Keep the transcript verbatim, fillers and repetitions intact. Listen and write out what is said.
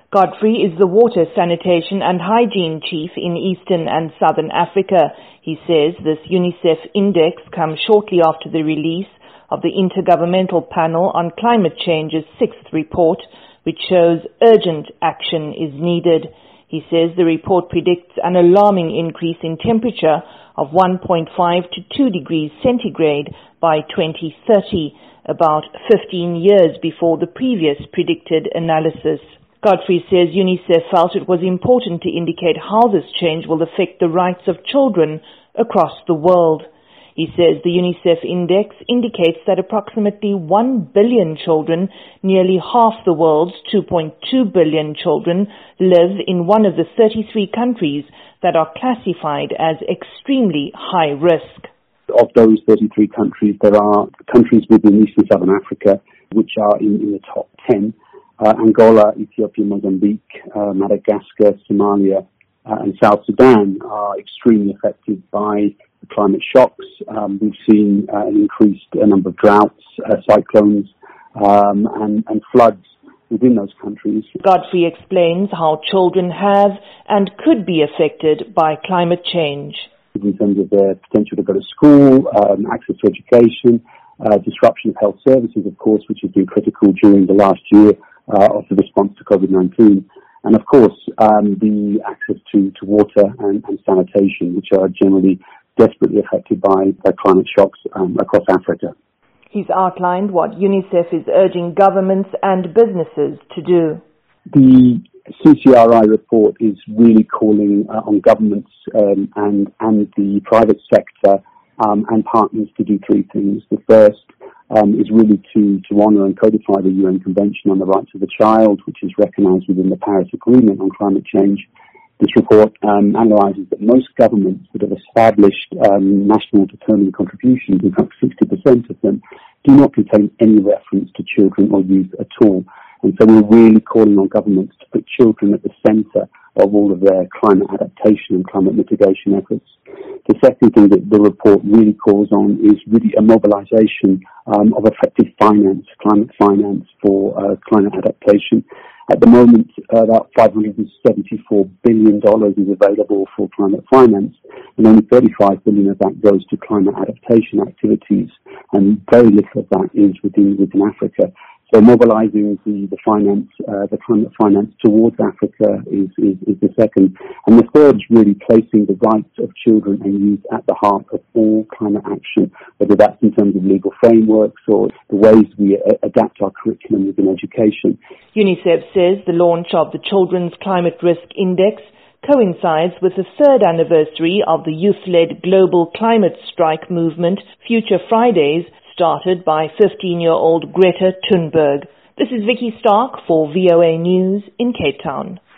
Godfrey is the Water, Sanitation and Hygiene Chief in Eastern and Southern Africa. He says this UNICEF index comes shortly after the release of the Intergovernmental Panel on Climate Change's sixth report, which shows urgent action is needed. He says the report predicts an alarming increase in temperature of one point five to two degrees centigrade by twenty thirty, about fifteen years before the previous predicted analysis. Godfrey says UNICEF felt it was important to indicate how this change will affect the rights of children across the world. He says the UNICEF index indicates that approximately one billion children, nearly half the world's two point two billion children, live in one of the thirty-three countries that are classified as extremely high risk. Of those thirty-three countries, there are countries within East and Southern Africa which are in, in the top ten. Uh, Angola, Ethiopia, Mozambique, uh, Madagascar, Somalia, uh, and South Sudan are extremely affected by the climate shocks. Um, we've seen uh, an increased uh, number of droughts, uh, cyclones, um, and, and floods within those countries. Godfrey explains how children have and could be affected by climate change. In terms of their potential to go to school, um, access to education, uh, disruption of health services, of course, which has been critical during the last year uh, of the response to COVID nineteen. And of course, um, the access to, to water and, and sanitation, which are generally desperately affected by, by climate shocks um, across Africa. He's outlined what UNICEF is urging governments and businesses to do. The C C R I report is really calling uh, on governments um, and, and the private sector um, and partners to do three things. The first um, is really to, to honour and codify the U N Convention on the Rights of the Child, which is recognised within the Paris Agreement on climate change. This report um, analyses that most governments that have established um, national determined contributions, in fact sixty percent of them, do not contain any reference to children or youth at all. And so we're really calling on governments to put children at the centre of all of their climate adaptation and climate mitigation efforts. The second thing that the report really calls on is really a mobilisation um, of effective finance, climate finance for uh, climate adaptation. At the moment, uh, about five hundred seventy-four billion dollars is available for climate finance, and only thirty-five billion dollars of that goes to climate adaptation activities, and very little of that is within, within Africa. So mobilising the, the finance, uh, the climate finance towards Africa is, is, is the second. And the third is really placing the rights of children and youth at the heart of all climate action, whether that's in terms of legal frameworks or the ways we a- adapt our curriculum within education. UNICEF says the launch of the Children's Climate Risk Index coincides with the third anniversary of the youth-led global climate strike movement, Future Fridays, started by fifteen-year-old Greta Thunberg. This is Vicky Stark for V O A News in Cape Town.